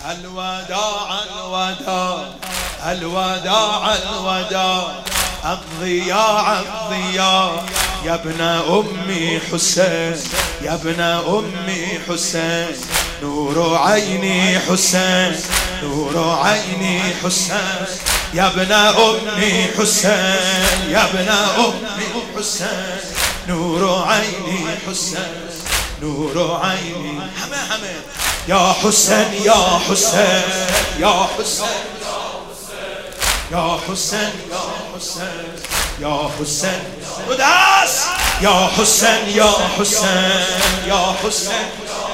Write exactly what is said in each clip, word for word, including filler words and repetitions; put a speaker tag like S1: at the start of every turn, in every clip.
S1: الوداع الوداع الوداع الوداع الضياء الضياء يا ابن أمي حسين يا ابن أمي حسين نور عيني حسين نور عيني حسين يا ابن أمي حسين يا ابن أمي حسين نور عيني حسين نور عيني حمد حمد يا حسين يا حسين يا حسين يا حسين يا حسين يا حسين قداس يا حسين يا حسين يا حسين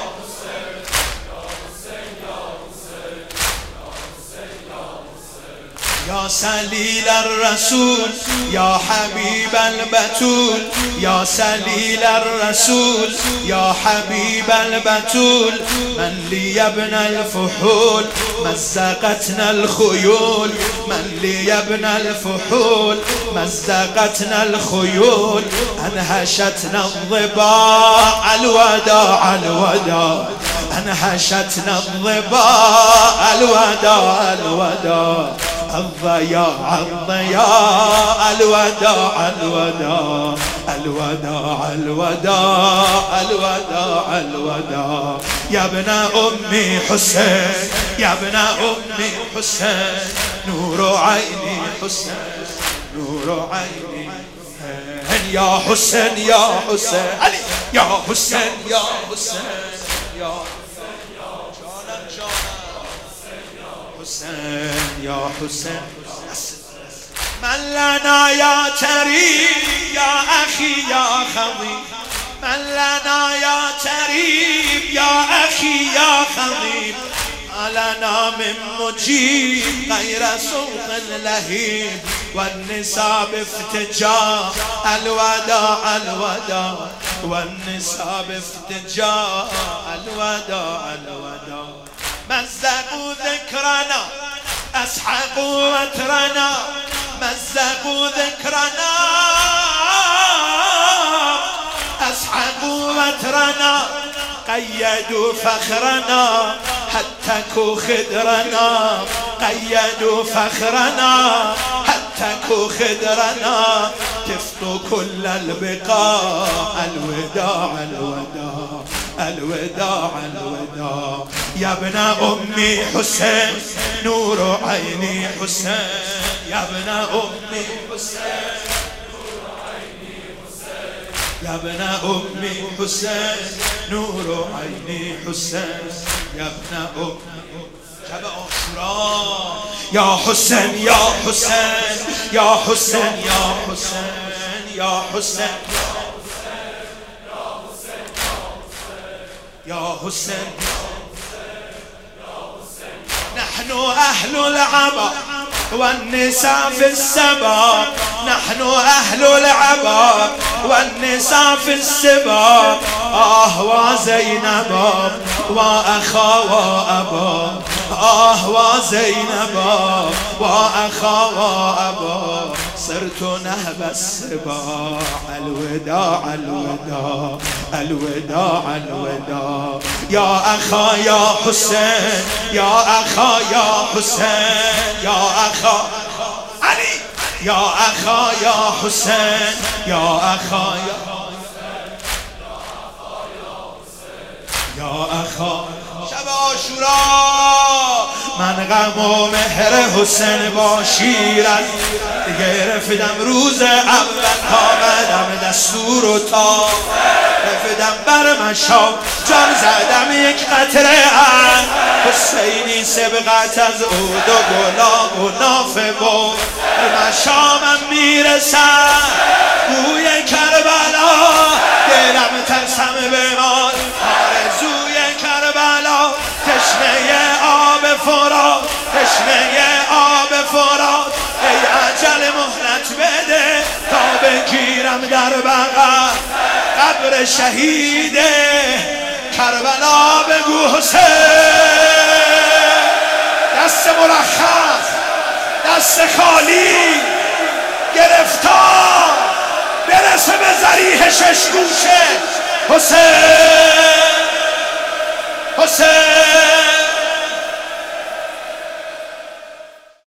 S1: يا سليل الرسول يا حبيب البتول يا سليل الرسول يا حبيب البتول من لي يا ابن الفحول مزقتنا الخيول من لي يا ابن الفحول مزقتنا الخيول انهشتنا الضباع الوداع الوداع انهشتنا الضباع الوداع الوداع الضياء الضياء الوداع الوداع الوداع الوداع الوداع الوداع يا ابن أمي حسين يا ابن أمي حسين نور عيني حسين نور عيني يا حسين يا حسين علي يا حسين يا حسين يا حسين يا حسين من لنا يا تريب يا أخي يا خضيب من لنا يا تريب يا أخي يا خضيب ما لنا من مجيب غير صوت لهيب والنساء بافتجاء الوداع الوداع والنساء بافتجاء الوداع الوداع مزقوا ذكرنا أسحقوا وترنا مزقوا ذكرنا أسحقوا وترنا قيدوا فخرنا هتكوا خدرنا قيدوا فخرنا هتكوا خدرنا تفطوا كل البقاع الوداع الوداع الوداع الوداع يا ابن أمي حسين نور عيني حسين يا ابن أمي حسين نور عيني حسين يا ابن أمي حسين نور عيني حسين يا ابن أمي شب عاشوراء يا حسين يا حسين يا حسين يا حسين يا حسين يا حسين نحن أهل العبا والنساء في السباق نحن أهل العبا والنساء في السباق آه وزينب وأخا وأبا آه وزينب وأخا وأبا صرت نهب السباع الوداع الوداع الوداع الوداع يا أخا يا حسين يا أخا يا حسين يا أخا علي يا أخا يا حسين يا أخا يا يا أخا شب عاشوراء من غم و مهر حسین با شیرت گرفتم روز اول کامدم دستور و تا رفدم بر مشام جان زدم یک قطره هم حسینی سبقت از عود و گلاب و نافه بود مشامم میرسم بوی کربلا دلم ترسم بمان آرزوی کربلا تشنه آب فرات تشنه آب فرات ای اجل مهلت بده تا بگیرم در بغل قبر شهید کربلا بگو حسین دست مرخص دست خالی گرفتار برسه به ذریح شش گوشه حسین حسین